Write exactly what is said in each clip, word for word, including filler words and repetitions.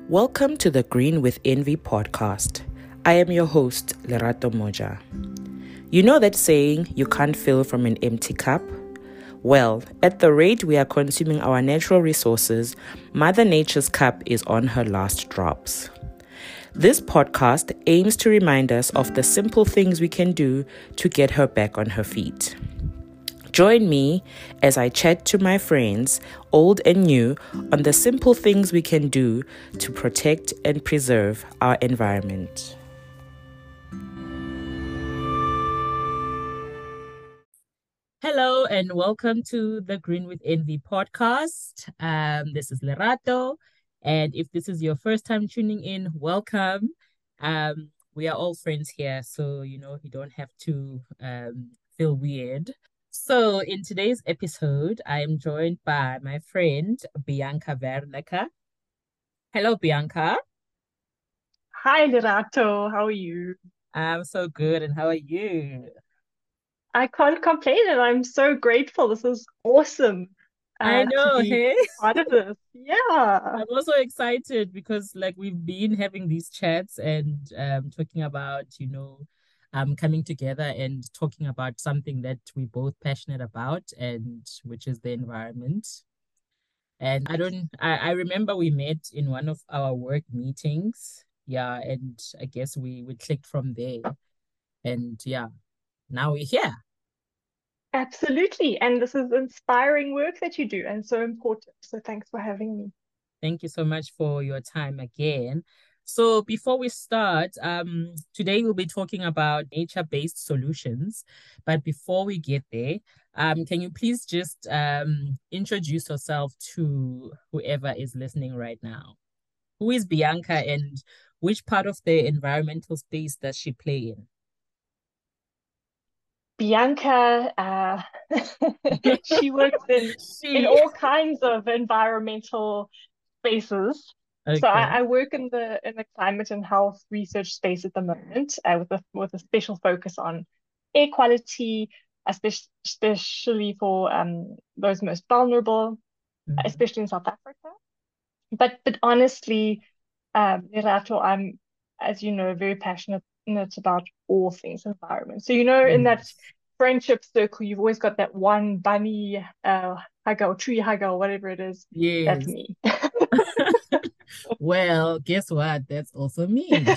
Welcome to the Green with Envy podcast. I am your host, Lerato Moja. You know that saying, you can't fill from an empty cup? Well, at the rate we are consuming our natural resources, Mother Nature's cup is on her last drops. This podcast aims to remind us of the simple things we can do to get her back on her feet. Join me as I chat to my friends, old and new, on the simple things we can do to protect and preserve our environment. Hello and welcome to the Green with Envy podcast. Um, this is Lerato, and if this is your first time tuning in, welcome. Um, we are all friends here, so you know you don't have to um, feel weird. So, in today's episode, I am joined by my friend Bianca Vernecker. Hello, Bianca. Hi, Lerato. How are you? I'm so good, and how are you? I can't complain, and I'm so grateful. This is awesome I uh, to know, be hey? part of this. Yeah, I'm also excited because like we've been having these chats and um talking about, you know, um coming together and talking about something that we're both passionate about and which is the environment. And I don't, I, I remember we met in one of our work meetings. Yeah. And I guess we, we clicked from there. And yeah, now we're here. absolutely. And this is inspiring work that you do and so important. So thanks for having me. Thank you so much for your time again. So before we start, um, today we'll be talking about nature-based solutions. But before we get there, um, can you please just um, introduce yourself to whoever is listening right now? Who is Bianca and which part of the environmental space does she play Bianca, uh, she works in in? in She. all kinds of environmental spaces. So Okay. I, I work in the in the climate and health research space at the moment, uh, with a with a special focus on air quality, especially especially for um those most vulnerable, Mhm. especially in South Africa. But but honestly, um, Lerato, I'm, as you know, very passionate about all things environment. So you know, in that Yes. friendship circle, you've always got that one bunny uh hugger or tree hugger or whatever it is. That's Yes. me. Well, guess what? That's also me.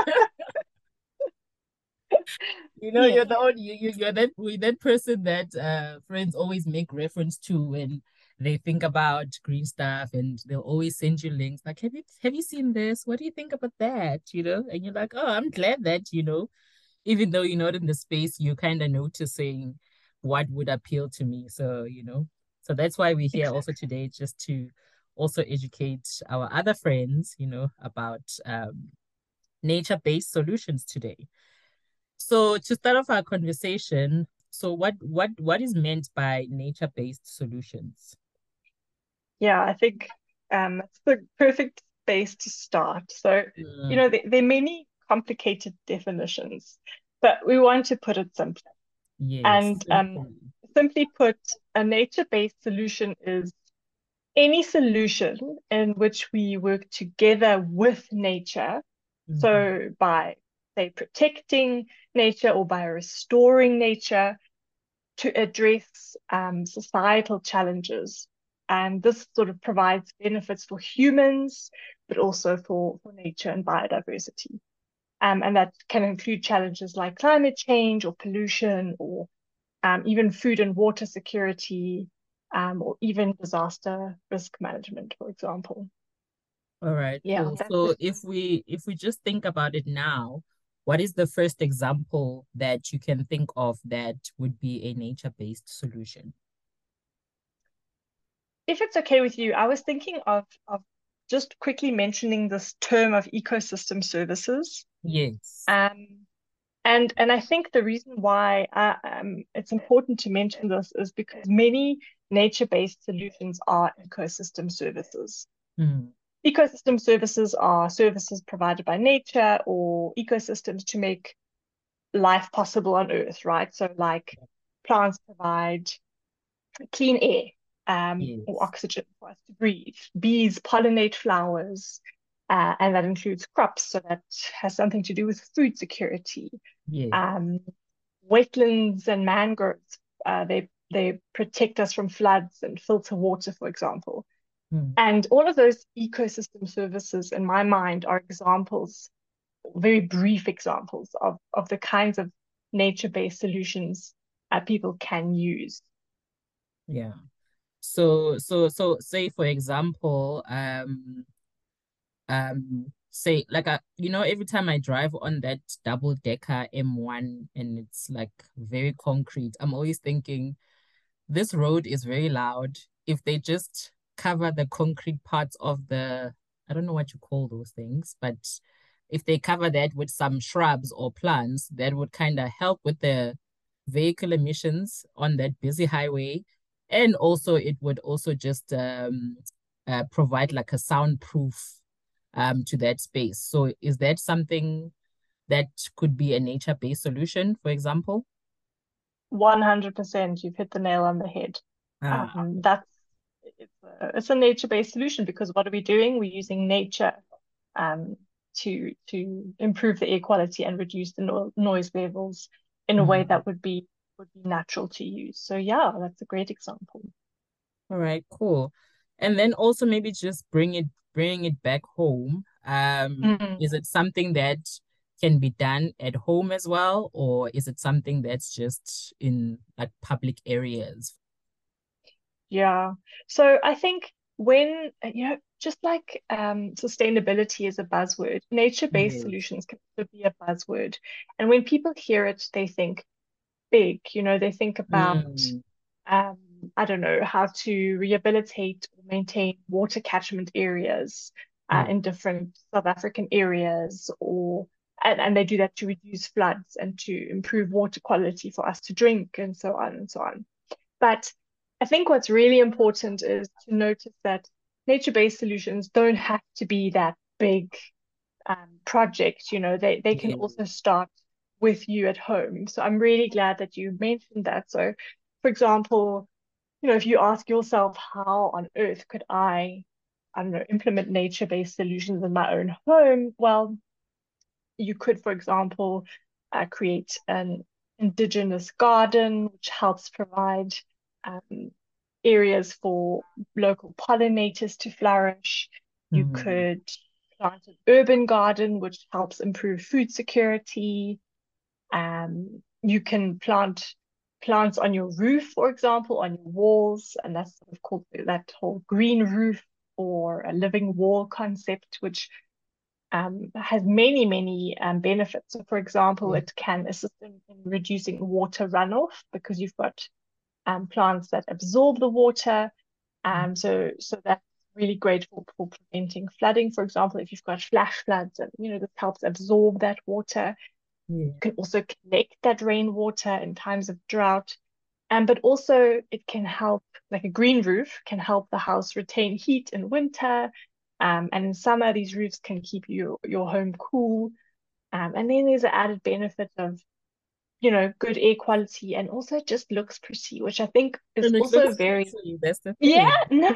You know, Yeah. you're the only you, you you're that with that person that uh friends always make reference to when they think about green stuff and they'll always send you links like have you have you seen this? What do you think about that? You know, and you're like, oh, I'm glad that, you know, even though you're not in the space, you're kind of noticing what would appeal to me. So, you know, so that's why we're here also Exactly. today, just to also educate our other friends, you know, about um, nature-based solutions today. So to start off our conversation, so what what what is meant by nature-based solutions? Yeah, I think um, it's the perfect space to start. So, you Mm, know, there, there are many complicated definitions, but we want to put it simply. yes, And um, simply. simply put, a nature-based solution is any solution in which we work together with nature. Mhm. So by, say, protecting nature or by restoring nature to address um, societal challenges. And this sort of provides benefits for humans, but also for, for nature and biodiversity. Um, and that can include challenges like climate change or pollution or um, even food and water security, um, or even disaster risk management, for example. All right, Yeah, cool. that's So it. if we if we just think about it now, what is the first example that you can think of that would be a nature-based solution? If it's okay with you, I was thinking of, of just quickly mentioning this term of ecosystem services. Yes. Um, and and I think the reason why uh, um, it's important to mention this is because many nature-based solutions are ecosystem services. Mm, Ecosystem services are services provided by nature or ecosystems to make life possible on Earth, right? So, like plants provide clean air, um, or yes. oxygen for us to breathe. Bees pollinate flowers. uh, and that includes crops. So that has something to do with food security. Yeah. Um, Wetlands and mangroves, uh, they they protect us from floods and filter water, for example. Mm. And all of those ecosystem services, in my mind, are examples, very brief examples of, of the kinds of nature-based solutions uh, people can use. Yeah. So so so say for example, um um say like I, you know, every time I drive on that double decker M one and it's like very concrete, I'm always thinking this road is very loud. If they just cover the concrete parts of the, I don't know what you call those things, but if they cover that with some shrubs or plants, that would kind of help with the vehicle emissions on that busy highway. And also, it would also just um, uh, provide like a soundproof um, to that space. So, is that something that could be a nature-based solution, for example? one hundred percent, you've hit the nail on the head. Ah, Um, that's it's a, it's a nature-based solution because what are we doing? We're using nature um, to to improve the air quality and reduce the no noise levels in a way mhm. that would be would be natural to use. So yeah, that's a great example. All right, cool. And then also maybe just bring it bring it back home. Um, Mm. is it something that can be done at home as well, or is it something that's just in like public areas? Yeah. So I think when, uh, you know, just like um, sustainability is a buzzword, nature-based Yes. solutions can also be a buzzword. And when people hear it, they think big, you know, they think about, Mm, um, I don't know, how to rehabilitate or maintain water catchment areas uh, yeah. in different South African areas, or and, and they do that to reduce floods and to improve water quality for us to drink and so on and so on. But I think what's really important is to notice that nature-based solutions don't have to be that big um, project. You know, they they can Yeah. also start with you at home. So I'm really glad that you mentioned that. So, for example, you know, if you ask yourself, how on earth could I, I don't know, implement nature-based solutions in my own home? Well, you could, for example, uh, create an indigenous garden, which helps provide um, areas for local pollinators to flourish. You Mhm. could plant an urban garden, which helps improve food security. Um, you can plant plants on your roof, for example, on your walls, and that's sort of called that whole green roof or a living wall concept, which um, has many, many um, benefits. So, for example, Yeah. it can assist in, in reducing water runoff because you've got um, plants that absorb the water. Um, so, so that's really great for, for preventing flooding. For example, if you've got flash floods, and you know this helps absorb that water. Yeah. You can also collect that rainwater in times of drought. Um, but also it can help, like a green roof can help the house retain heat in winter. Um, and in summer, these roofs can keep you, your home cool. Um, and then there's an added benefit of, you know, good air quality and also it just looks pretty, which I think is And it also looks very, pretty. That's the yeah, thing. no,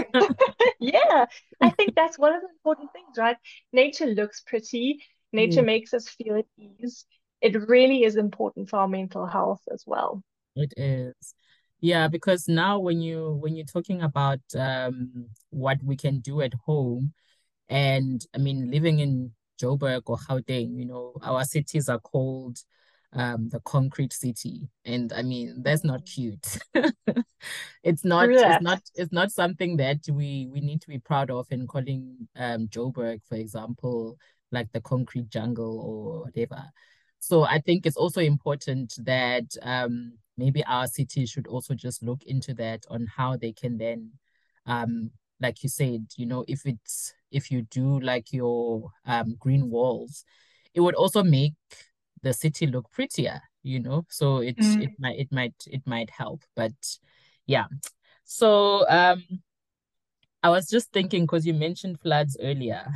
yeah. I think that's one of the important things, right? Nature looks pretty, nature Yeah. makes us feel at ease. It really is important for our mental health as well. It is. Yeah, because now when you when you're talking about um what we can do at home, and I mean living in Joburg or Gauteng, you know, our cities are called um the concrete city. And I mean that's not Mm. cute. It's not True it's that. not it's not something that we we need to be proud of in calling um Joburg, for example, like the concrete jungle or whatever. So I think it's also important that um, maybe our city should also just look into that on how they can then, um, like you said, you know, if it's if you do like your um, green walls, it would also make the city look prettier, you know. So it it Mm. might it might it might help. But yeah. So um, I was just thinking because you mentioned floods earlier.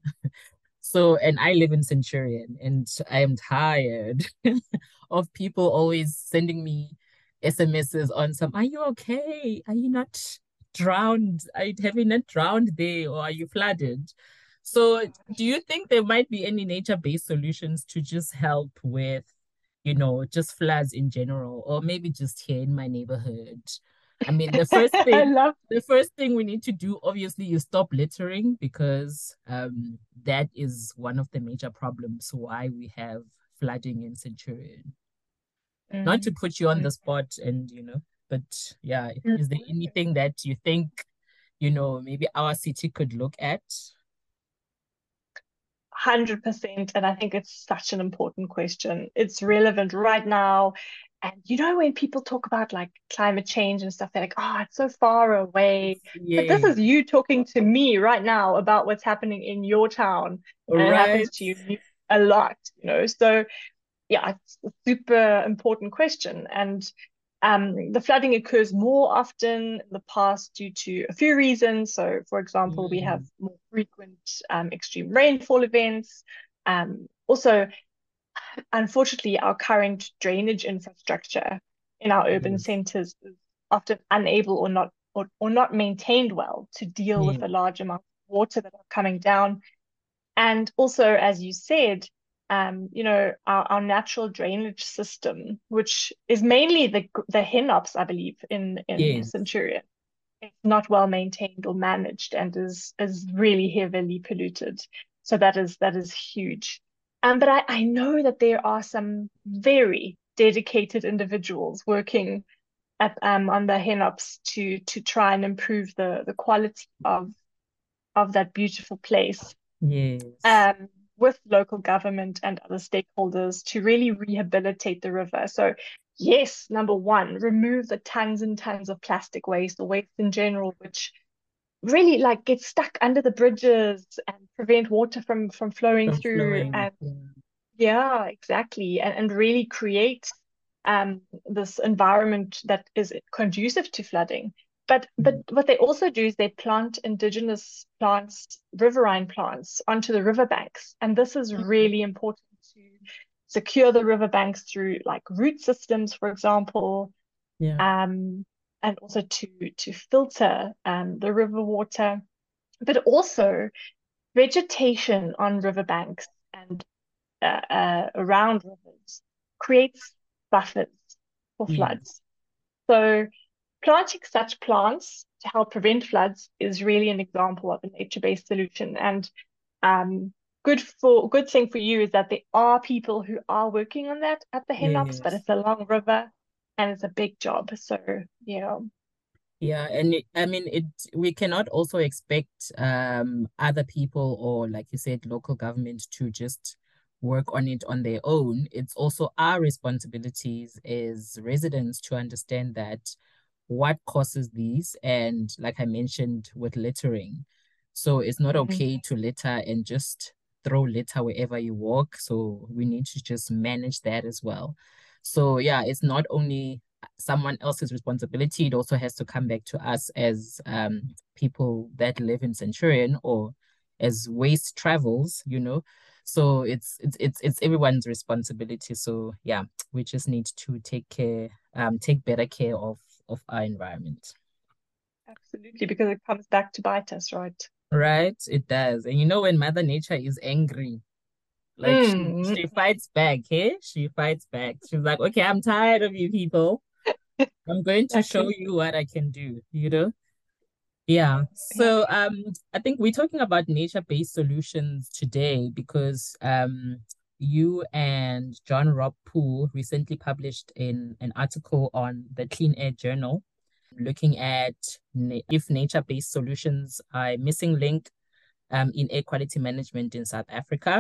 So, and I live in Centurion, and I am tired of people always sending me S M Ses on some, are you okay? Are you not drowned? Are you, have you not drowned there or are you flooded? So, do you think there might be any nature-based solutions to just help with, you know, just floods in general, or maybe just here in my neighborhood? I mean, the first I thing, love the first thing we need to do, obviously, is stop littering because um, that is one of the major problems why we have flooding in Centurion. Not to mm, put you on mm, the spot, and you know, but yeah, mm. is there anything that you think, you know, maybe our city could look at? one hundred percent. And I think it's such an important question. It's relevant right now. And you know, when people talk about like climate change and stuff, they're like, oh, it's so far away. But this Yeah. is you talking to me right now about what's happening in your town, All and it right. happens to you a lot, you know. So yeah, it's a super important question. And um, the flooding occurs more often in the past due to a few reasons. So, for example, we have Mm, more frequent um, extreme rainfall events. Um, also, unfortunately, our current drainage infrastructure in our urban yes. centers is often unable or not or, or not maintained well to deal with Yeah. the large amount of water that are coming down. And also, as you said, um, you know, our, our natural drainage system, which is mainly the the Hinops, I believe, in in Yes. Centurion, it's not well maintained or managed and is is really heavily polluted. So that is that is huge. Um, but I, I know that there are some very dedicated individuals working at um on the Hinops to to try and improve the the quality of of that beautiful place Yes. um, with local government and other stakeholders to really rehabilitate the river. So, yes, number one, remove the tons and tons of plastic waste or waste in general, which really like gets stuck under the bridges and prevent water from from flowing From through. flowing. And Yeah. yeah, exactly. And and really create um this environment that is conducive to flooding. But but Mm, what they also do is they plant indigenous plants, riverine plants, onto the riverbanks. And this is really important to secure the riverbanks through like root systems, for example, yeah. um, and also to to filter um the river water, but also vegetation on riverbanks and uh, uh, around rivers creates buffers for Yeah. floods. So planting such plants to help prevent floods is really an example of a nature-based solution. And um, good for good thing for you is that there are people who are working on that at the Henops, but Yes. it's a long river and it's a big job. So yeah. Yeah, and it, I mean it we cannot also expect um other people or like you said local government to just work on it on their own. It's also our responsibilities as residents to understand that what causes these and like I mentioned with littering. So it's not Mm, okay to litter and just throw litter wherever you walk. So we need to just manage that as well. So yeah, it's not only someone else's responsibility. It also has to come back to us as um, people that live in Centurion or as waste travels, you know. So it's it's it's it's everyone's responsibility. So yeah, we just need to take care, um, take better care of of our environment. absolutely, because it comes back to bite us, right? Right? It does. And you know when Mother Nature is angry, like she Mm. she fights back, hey? She fights back. She's like, okay, I'm tired of you people. I'm going to show Exactly. you what I can do, you know? Yeah. So um I think we're talking about nature-based solutions today because um you and John Rob Poole recently published in an article on the Clean Air Journal looking at na if nature-based solutions are a missing link um in air quality management in South Africa.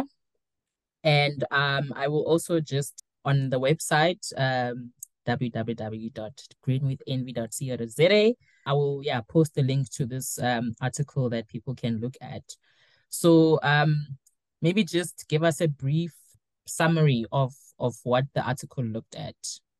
And um I will also just on the website um w w w dot green with envy dot co dot za. I will, yeah, post the link to this um, article that people can look at. So um, maybe just give us a brief summary of of what the article looked at.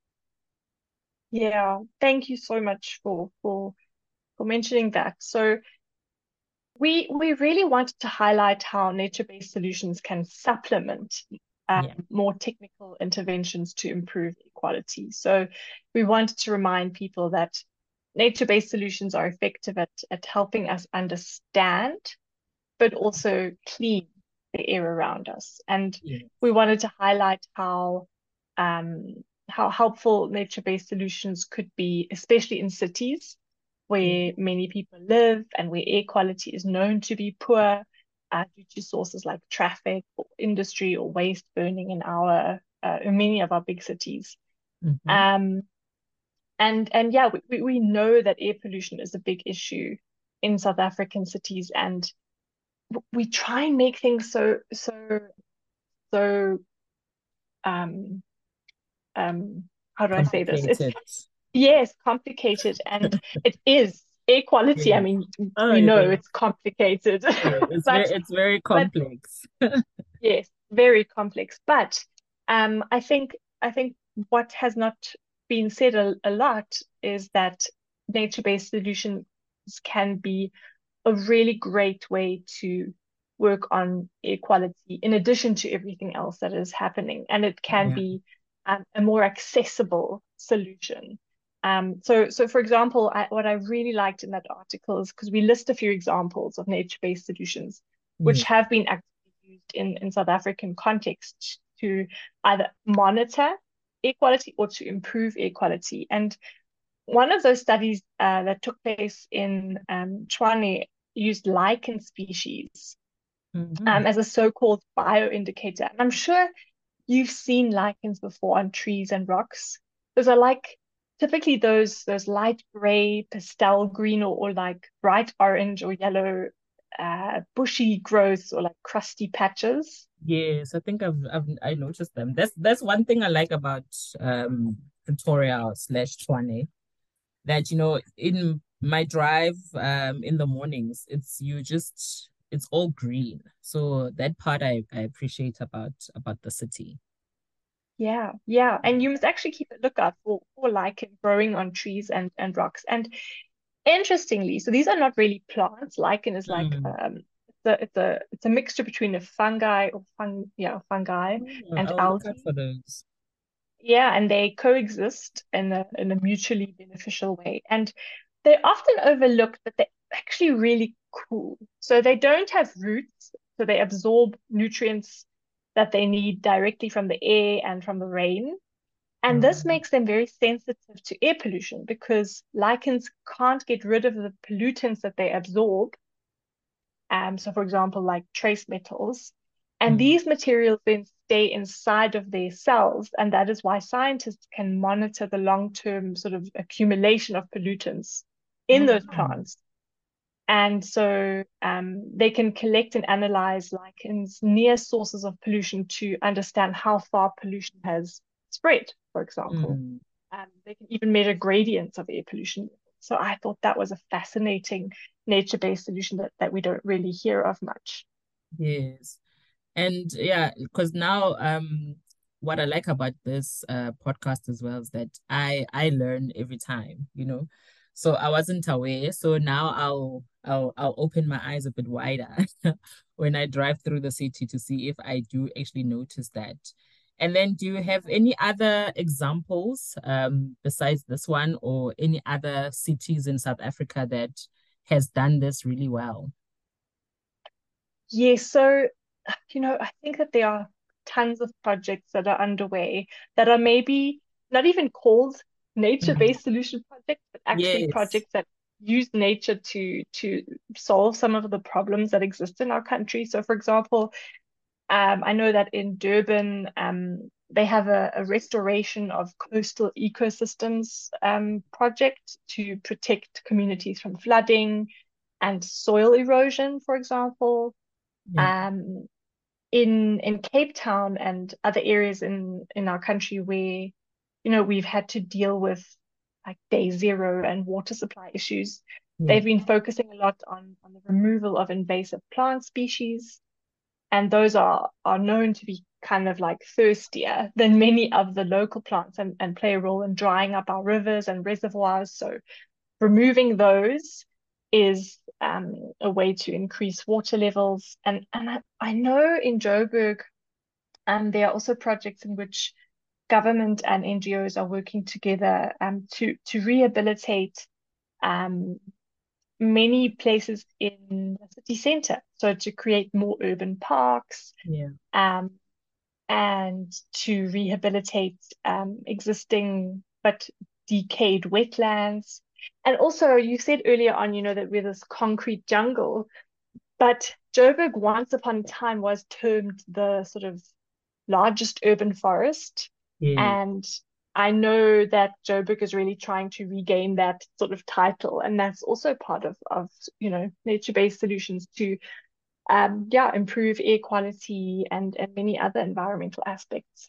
Yeah. Thank you so much for for for mentioning that. So we we really wanted to highlight how nature-based solutions can supplement um, Yeah. more technical interventions to improve equality. So we wanted to remind people that nature-based solutions are effective at, at helping us understand but also clean the air around us. And Yes. we wanted to highlight how um, how helpful nature-based solutions could be, especially in cities where Mm. many people live and where air quality is known to be poor uh, due to sources like traffic or industry or waste burning in our uh, in many of our big cities. Mhm. Um, and and yeah, we, we know that air pollution is a big issue in South African cities, and we try and make things so so so um um how do I say this? It's Complicated. yes, complicated, and it is air quality. I Yes. mean, Oh, we it know is. it's complicated, Yeah, it's very but it's very but complex. yes, very complex. But um, I think I think what has not been said a, a lot is that nature-based solutions can be a really great way to work on air quality in addition to everything else that is happening. And it can Yeah. be um, a more accessible solution. Um, so, so for example, I, what I really liked in that article is because we list a few examples of nature-based solutions which Yes. have been actively used in, in South African context to either monitor air quality or to improve air quality. And one of those studies uh, that took place in um, Tshwane used lichen species Mhm. um, as a so-called bioindicator. And I'm sure you've seen lichens before on trees and rocks. Those are like typically those those light gray, pastel green, or, or like bright orange or yellow uh, bushy growths or like crusty patches. Yes, I think I've I've I noticed them. That's that's one thing I like about um Pretoria slash Tshwane, that you know in my drive um in the mornings it's you just it's all green. So that part I, I appreciate about about the city. Yeah, yeah. And you must actually keep a lookout for, for lichen growing on trees and, and rocks. And interestingly, so these are not really plants. Lichen is like Mm. um it's a it's a it's a mixture between a fungi or fung yeah, fungi Oh, and I'll look out algae. for those. Yeah, and they coexist in a in a mutually beneficial way. And they're often overlooked, but they're actually really cool. So they don't have roots, so they absorb nutrients that they need directly from the air and from the rain. And this Um, makes them very sensitive to air pollution because lichens can't get rid of the pollutants that they absorb. Um, so, for example, like trace metals. And mm, these materials then stay inside of their cells. And that is why scientists can monitor the long-term sort of accumulation of pollutants in oh, those wow. plants. And so um, they can collect and analyze lichens near sources of pollution to understand how far pollution has spread, for example. Mm, Um, they can even measure gradients of air pollution. So I thought that was a fascinating nature-based solution that, that we don't really hear of much. yes. And yeah, because now um what I like about this uh podcast as well is that I I learn every time, you know. So I wasn't aware. So now I'll I'll I'll open my eyes a bit wider when I drive through the city to see if I do actually notice that. And then do you have any other examples um besides this one, or any other cities in South Africa that has done this really well? Yes, so you know, I think that there are tons of projects that are underway that are maybe not even called Mhm. nature-based solution projects, but actually Yes. projects that use nature to to solve some of the problems that exist in our country. So, for example, um, I know that in Durban, um, they have a, a restoration of coastal ecosystems um, project to protect communities from flooding and soil erosion, for example. Yeah. Um, in in Cape Town and other areas in in our country where, you know, we've had to deal with like day zero and water supply issues, Yeah. they've been focusing a lot on on the removal of invasive plant species, and those are are known to be kind of like thirstier than many of the local plants and, and play a role in drying up our rivers and reservoirs. So removing those is um, a way to increase water levels. And and I, I know in Joburg, um, there are also projects in which government and N G Os are working together um, to to rehabilitate um, many places in the city center. So to create more urban parks, Yeah. um, and to rehabilitate um, existing but decayed wetlands. And also, you said earlier on, you know, that we're this concrete jungle, but Joburg once upon a time was termed the sort of largest urban forest. Yeah. And I know that Joburg is really trying to regain that sort of title. And that's also part of, of you know, nature-based solutions to um, yeah, improve air quality and, and many other environmental aspects.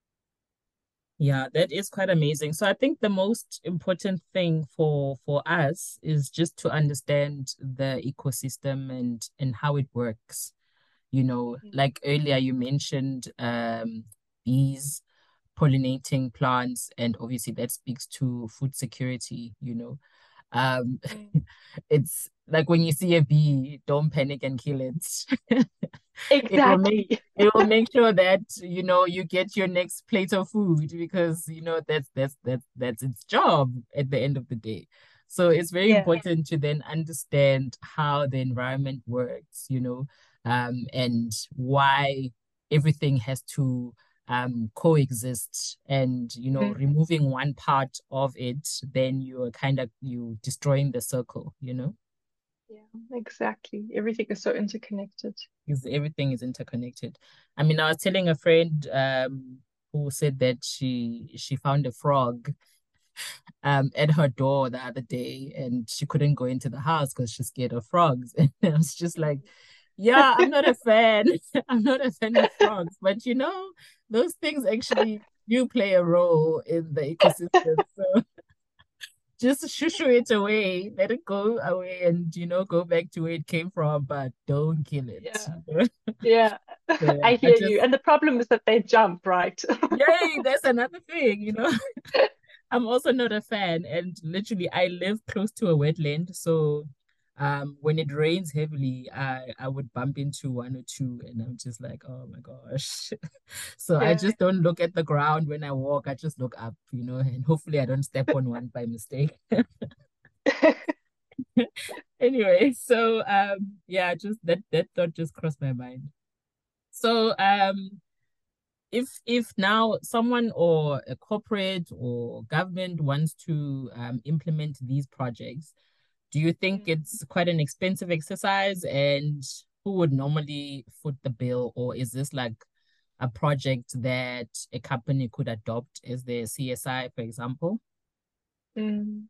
Yeah, that is quite amazing. So I think the most important thing for for us is just to understand the ecosystem and and how it works. You know, Mm. like earlier you mentioned um bees pollinating plants, and obviously that speaks to food security, you know. Um Mm. it's like when you see a bee, don't panic and kill it. It will make Exactly. it will make sure that you know you get your next plate of food because you know that's that's that's that's its job at the end of the day. So it's very Yeah. important to then understand how the environment works, you know, um, and why everything has to um coexist. And you know, Mm. removing one part of it, then you're kind of you destroying the circle, you know. Yeah, exactly. Everything is so interconnected. Is everything is interconnected. I mean, I was telling a friend um who said that she she found a frog um at her door the other day and she couldn't go into the house because she's scared of frogs. And I was just like, yeah, I'm not a fan. I'm not a fan of frogs, but you know, those things actually do play a role in the ecosystem. So just shoo it away, let it go away and you know, go back to where it came from, but don't kill it. Yeah, yeah. So yeah, I I hear you. just And the problem is that they jump, right? yay, that's another thing, you know. I'm also not a fan, and literally I live close to a wetland, so um when it rains heavily, I I would bump into one or two, and I'm just like, oh my gosh. So I Yeah. just don't look at the ground when I walk. I just look up, you know, and hopefully I don't step on one by mistake. Anyway, so um yeah, just that that thought just crossed my mind. So um if if now someone or a corporate or government wants to um, implement these projects, do you think Mm. it's quite an expensive exercise? And who would normally foot the bill? Or is this like a project that a company could adopt as their C S I, for example? Mm.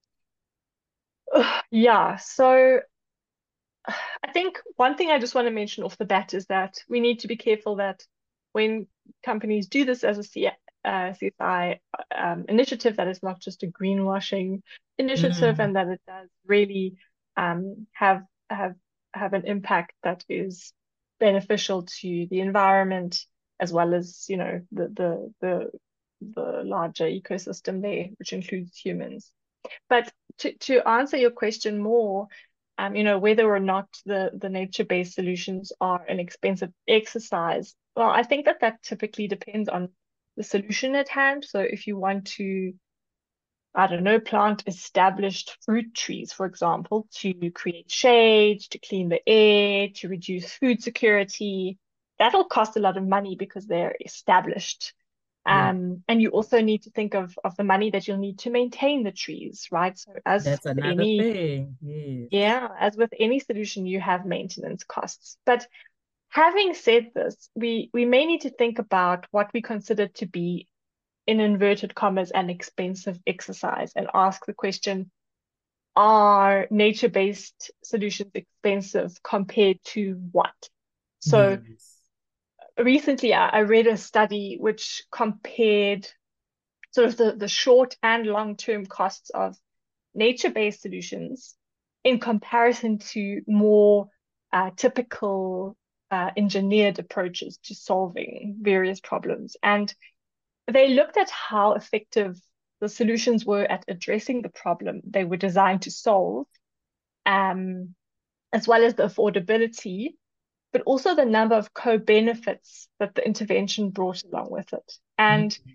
Ugh, yeah, so I think one thing I just want to mention off the bat is that we need to be careful that when companies do this as a C uh, C S I um, initiative, that it's not just a greenwashing initiative, Mm, and that it does really um, have have have an impact that is beneficial to the environment as well as, you know, the the the the larger ecosystem there, which includes humans. But to, to answer your question more, um, you know, whether or not the, the nature-based solutions are an expensive exercise, well, I think that that typically depends on the solution at hand. So if you want to, I don't know, plant established fruit trees, for example, to create shade, to clean the air, to reduce food security, that'll cost a lot of money because they're established. yeah, Um, and you also need to think of, of the money that you'll need to maintain the trees, right? So as that's with another any, thing. Yes. yeah, as with any solution, you have maintenance costs. But having said this, we we may need to think about what we consider to be, in inverted commas, an expensive exercise and ask the question, are nature-based solutions expensive compared to what? So Yes. recently I, I read a study which compared sort of the, the short and long-term costs of nature-based solutions in comparison to more uh, typical uh, engineered approaches to solving various problems. And they looked at how effective the solutions were at addressing the problem they were designed to solve, um, as well as the affordability, but also the number of co-benefits that the intervention brought along with it. And Mm.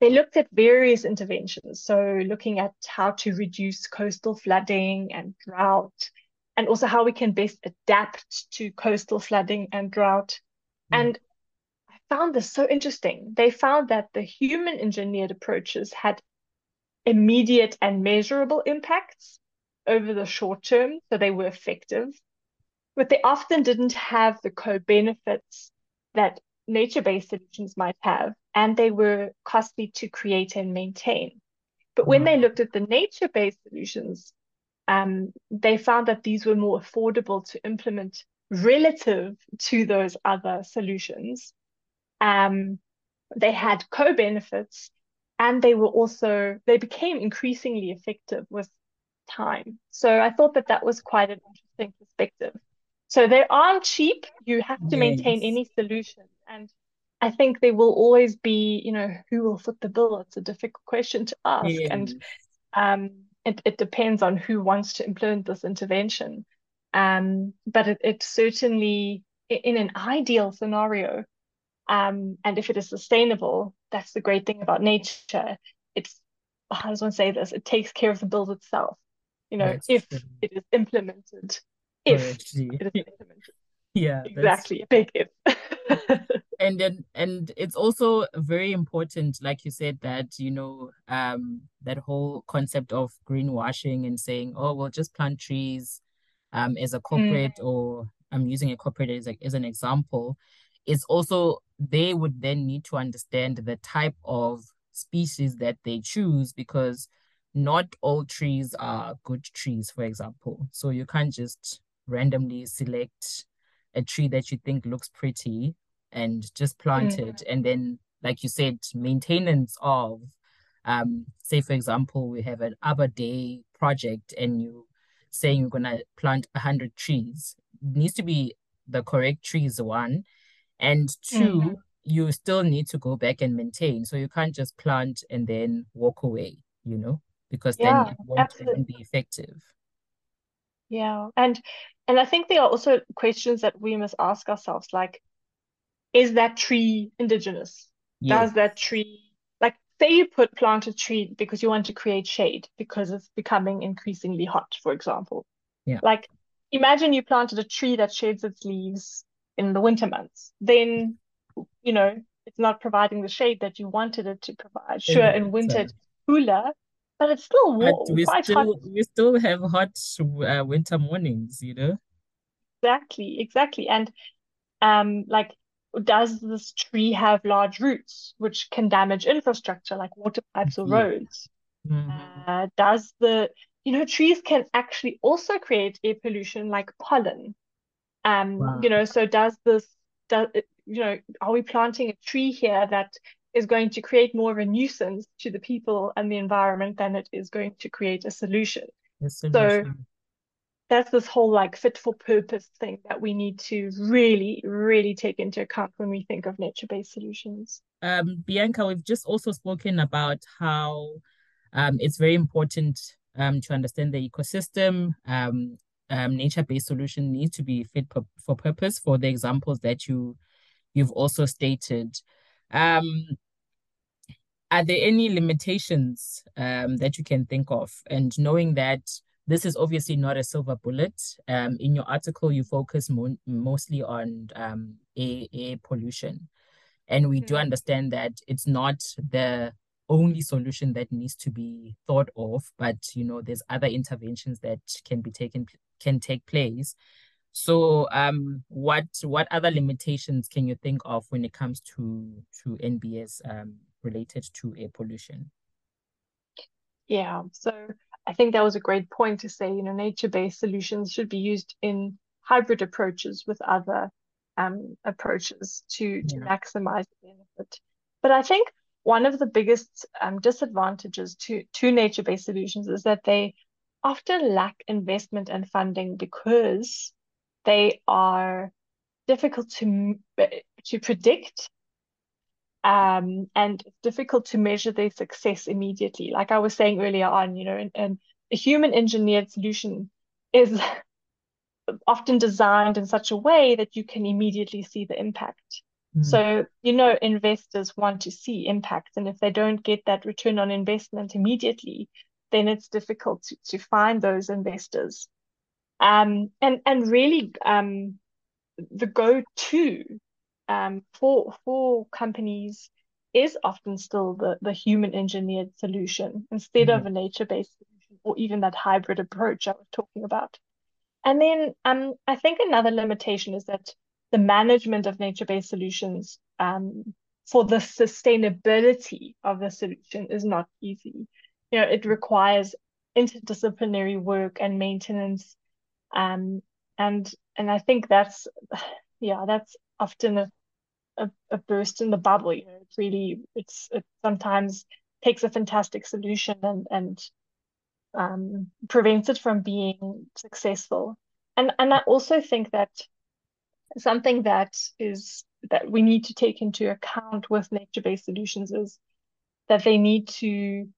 they looked at various interventions. So looking at how to reduce coastal flooding and drought, and also how we can best adapt to coastal flooding and drought. Mm. And I found this so interesting. They found that the human engineered approaches had immediate and measurable impacts over the short term, so they were effective, but they often didn't have the co-benefits that nature-based solutions might have, and they were costly to create and maintain. But when they Wow. looked at the nature-based solutions, um, they found that these were more affordable to implement relative to those other solutions. Um, they had co-benefits, and they were also, they became increasingly effective with time. So I thought that that was quite an interesting perspective. So they aren't cheap. You have to maintain Yes. any solution. And I think there will always be, you know, who will foot the bill? It's a difficult question to ask. And Yes. um, it, it depends on who wants to implement this intervention. Um, but it, it certainly, in an ideal scenario, um, and if it is sustainable, that's the great thing about nature. It's, how does one say this? It takes care of the build itself, you know, That's if true. it is implemented. If Correctly. it is implemented. Yeah, that's Exactly, a big if. and then and it's also very important, like you said, that you know, um, that whole concept of greenwashing and saying, oh, we'll just plant trees, um, as a Mm, corporate, or I'm using a corporate as like as an example, is also they would then need to understand the type of species that they choose because not all trees are good trees, for example. So you can't just randomly select a tree that you think looks pretty and just plant mm, it. And then, like you said, maintenance of, um, say, for example, we have an Arbor Day project and you saying you're gonna plant a hundred trees. It needs to be the correct trees, one. And mm. two, you still need to go back and maintain. So you can't just plant and then walk away, you know, because then Yeah, it won't it absolutely. won't be effective. Yeah. And and I think there are also questions that we must ask ourselves, like, is that tree indigenous? Yes. Does that tree, like, say you put plant a tree because you want to create shade because it's becoming increasingly hot, for example. Yeah. Like, imagine you planted a tree that sheds its leaves in the winter months. Then, you know, it's not providing the shade that you wanted it to provide. In Sure, the in winter winter. it's cooler, but it's still But warm, we quite hot. still we still have hot uh, winter mornings, you know? Exactly, exactly. And um, like, does this tree have large roots, which can damage infrastructure like water pipes or Yeah. roads? Hmm. Uh, does the, you know, trees can actually also create air pollution like pollen. Um, you Wow. know, so does this, does it, you know, are we planting a tree here that is going to create more of a nuisance to the people and the environment than it is going to create a solution? The So solution. that's this whole like fit for purpose thing that we need to really, really take into account when we think of nature-based solutions. Um, Bianca, we've just also spoken about how um, it's very important um, to understand the ecosystem. Um, um, nature-based solution needs to be fit for, for purpose for the examples that you you've also stated. Um, are there any limitations um, that you can think of? And knowing that this is obviously not a silver bullet, um, in your article you focus mo mostly on um, air, air pollution. And we do Mm. understand that it's not the only solution that needs to be thought of, but you know, there's other interventions that can be taken can take place. So, um, what what other limitations can you think of when it comes to to N B S um related to air pollution? Yeah, so I think that was a great point to say, you know, nature-based solutions should be used in hybrid approaches with other um, approaches to to Yeah. maximize the benefit. But I think one of the biggest um, disadvantages to to nature-based solutions is that they often lack investment and funding because they are difficult to m- to predict, um, and it's difficult to measure their success immediately. Like I was saying earlier on, you know, and, and a human engineered solution is often designed in such a way that you can immediately see the impact. Mm. So, you know, investors want to see impact, and if they don't get that return on investment immediately, then it's difficult to, to find those investors. Um, and and really, um, the go-to um, for for companies is often still the the human engineered solution instead Yeah. of a nature-based solution or even that hybrid approach I was talking about. And then um, I think another limitation is that the management of nature-based solutions um, for the sustainability of the solution is not easy. You know, it requires interdisciplinary work and maintenance. Um, and and I think that's yeah, that's often a, a, a burst in the bubble. You know, it's really it's it sometimes takes a fantastic solution and and um, prevents it from being successful. And and I also think that something that is that we need to take into account with nature-based solutions is that they need to,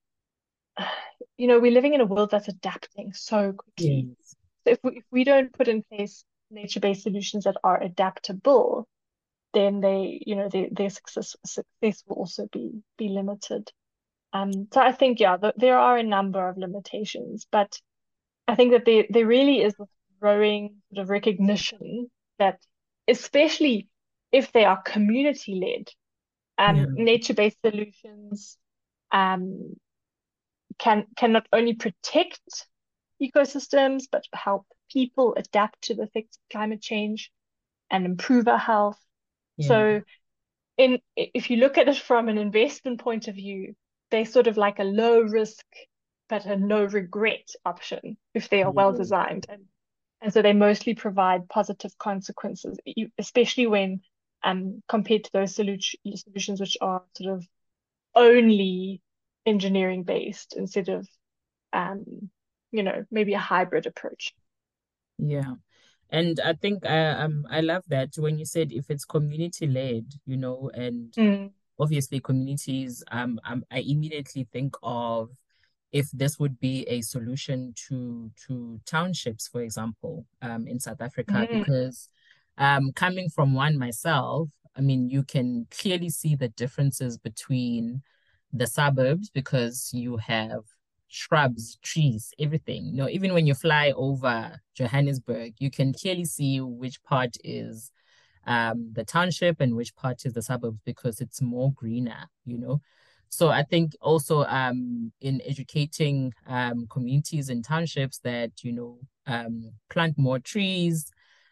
you know, we're living in a world that's adapting so quickly. Yes. So if we if we don't put in place nature-based solutions that are adaptable, then they, you know, their their success success will also be be limited. Um, so I think yeah, th there are a number of limitations, but I think that there there really is this growing sort of recognition that, especially if they are community led, Yeah. um, nature-based solutions um, can can not only protect ecosystems but help people adapt to the effects of climate change and improve our health. Yeah. So, in if you look at it from an investment point of view, they're sort of like a low risk but a no regret option if they are well Yeah. designed. And and so they mostly provide positive consequences, e- especially when um compared to those solu- solutions which are sort of only engineering based instead of um you know maybe a hybrid approach. Yeah. And I think I um I love that when you said if it's community led, you know, and Mm, obviously communities, um, um I immediately think of if this would be a solution to to townships, for example, um in South Africa, mm, because um coming from one myself, I mean you can clearly see the differences between the suburbs because you have shrubs, trees, everything. You know, even when you fly over Johannesburg, you can clearly see which part is um, the township and which part is the suburbs because it's more greener, you know. So I think also um, in educating um, communities and townships that, you know, um, plant more trees,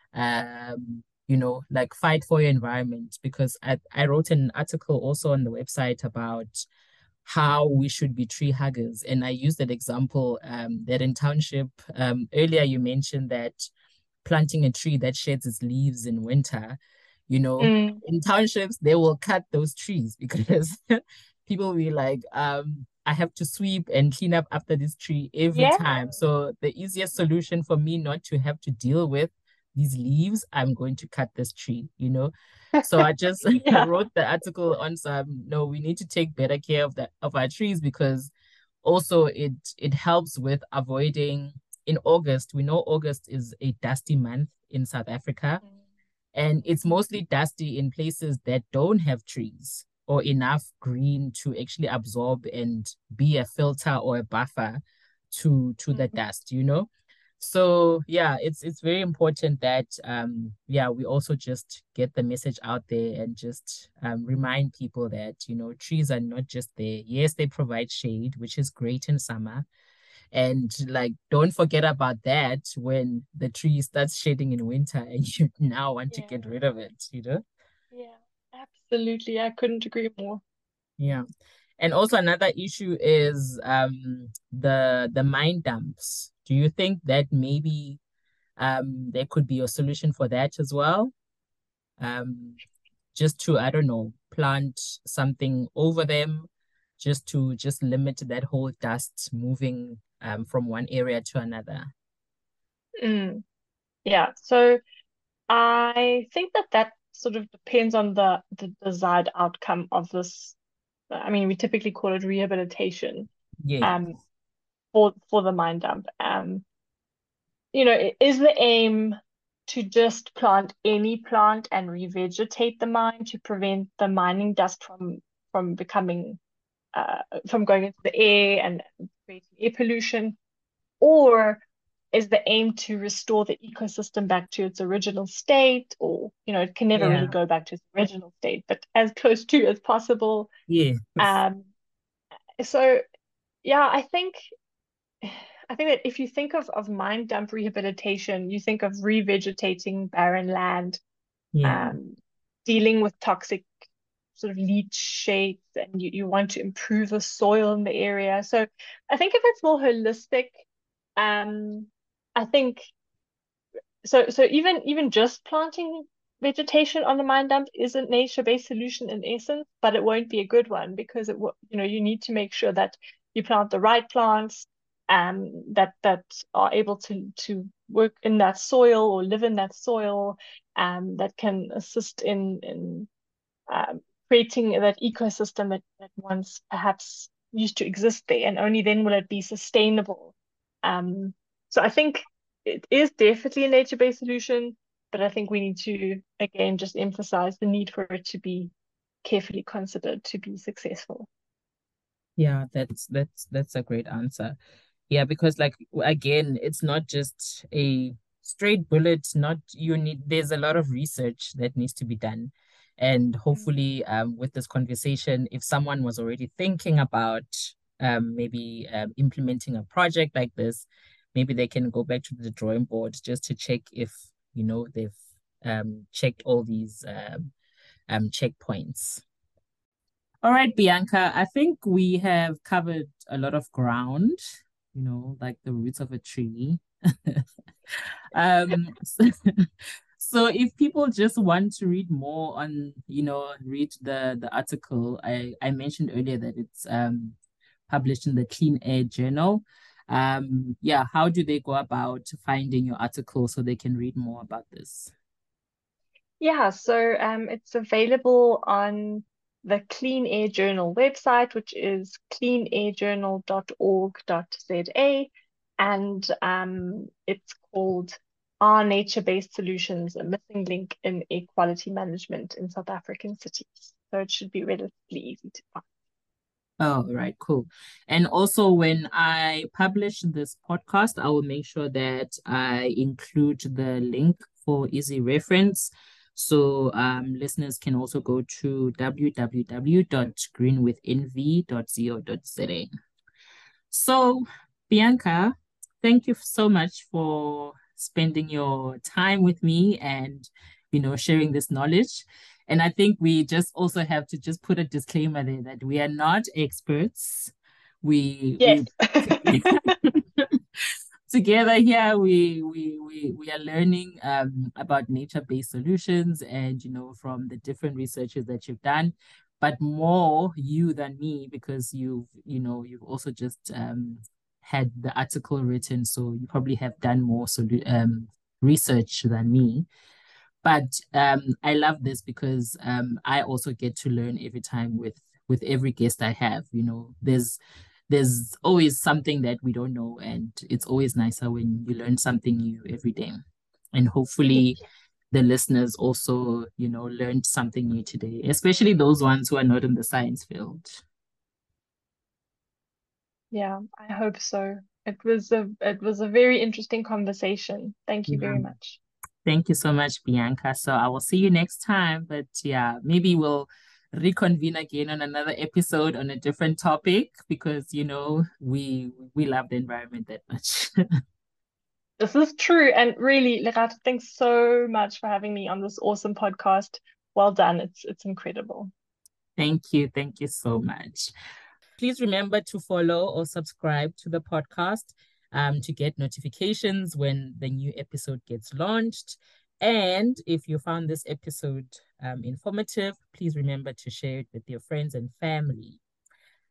um, you know, like fight for your environment. Because I, I wrote an article also on the website about how we should be tree huggers. And I used that example um, that in township, um, earlier you mentioned that planting a tree that sheds its leaves in winter, you know, mm. in townships, they will cut those trees because people will be like, um, I have to sweep and clean up after this tree every Yeah. time. So the easiest solution for me not to have to deal with these leaves, I'm going to cut this tree, you know. So I just Yeah. wrote the article on some, no, we need to take better care of that of our trees because also it it helps with avoiding in August. We know August is a dusty month in South Africa, and it's Mm, mostly dusty in places that don't have trees or enough green to actually absorb and be a filter or a buffer to to the mm. dust, you know. So yeah, it's it's very important that um yeah, we also just get the message out there and just um remind people that, you know, trees are not just there. Yes, they provide shade, which is great in summer. And like don't forget about that when the tree starts shedding in winter and you now want to Yeah. get rid of it, you know? Yeah. Absolutely. I couldn't agree more. Yeah. And also another issue is um the the mine dumps. Do you think that maybe um there could be a solution for that as well? Um just to, I don't know, plant something over them just to just limit that whole dust moving um from one area to another. Mm. Yeah. So I think that that sort of depends on the the desired outcome of this. I mean, we typically call it rehabilitation, Yeah. um, for for the mine dump. Um, you know, i- is the aim to just plant any plant and revegetate the mine to prevent the mining dust from from becoming uh, from going into the air and creating air pollution? Or is the aim to restore the ecosystem back to its original state? Or, you know, it can never really Yeah. go back to its original state, but as close to as possible. Yeah. Um, so yeah, I think I think that if you think of, of mine dump rehabilitation, you think of revegetating barren land, Yeah. um, dealing with toxic sort of leachates, and you, you want to improve the soil in the area. So I think if it's more holistic, um, I think so so even even just planting vegetation on the mine dump is a nature-based solution in essence, but it won't be a good one because it will, you know, you need to make sure that you plant the right plants um that that are able to to work in that soil or live in that soil, um that can assist in in um, creating that ecosystem that, that once perhaps used to exist there, and only then will it be sustainable. Um, so I think it is definitely a nature-based solution, but I think we need to again just emphasize the need for it to be carefully considered to be successful. Yeah, that's that's that's a great answer. Yeah, because like again, it's not just a straight bullet, not you need there's a lot of research that needs to be done. And Mm. hopefully, um, with this conversation, if someone was already thinking about um maybe um, implementing a project like this, maybe they can go back to the drawing board just to check if, you know, they've um checked all these um um checkpoints. All right, Bianca, I think we have covered a lot of ground, you know, like the roots of a tree. Um, so, so if people just want to read more on, you know, read the the article, I I mentioned earlier that it's um published in the Clean Air Journal. Um, yeah, how do they go about finding your article so they can read more about this? Yeah, so um, it's available on the Clean Air Journal website, which is clean air journal dot org dot za, and um, it's called Are Nature-Based Solutions a Missing Link in Air Quality Management in South African Cities? So it should be relatively easy to find. Oh, right, cool. And also, when I publish this podcast, I will make sure that I include the link for easy reference. So um, listeners can also go to w w w dot green with envy dot co dot za. So, Bianca, thank you so much for spending your time with me and, you know, sharing this knowledge. And I think we just also have to just put a disclaimer there that we are not experts. We Yes. we together here we we we we are learning um about nature-based solutions and you know from the different researches that you've done, but more you than me because you've you know you've also just um had the article written, so you probably have done more solu- um research than me. But um I love this because um I also get to learn every time with with every guest I have. You know, there's there's always something that we don't know, and it's always nicer when you learn something new every day. And hopefully the listeners also, you know, learned something new today, especially those ones who are not in the science field. Yeah, I hope so. It was a it was a very interesting conversation. Thank you Yeah. very much. Thank you so much, Bianca. So I will see you next time. But yeah, maybe we'll reconvene again on another episode on a different topic because you know we we love the environment that much. This is true. And really, Lerato, thanks so much for having me on this awesome podcast. Well done. It's it's incredible. Thank you. Thank you so much. Please remember to follow or subscribe to the podcast um, to get notifications when the new episode gets launched. And if you found this episode um, informative, please remember to share it with your friends and family.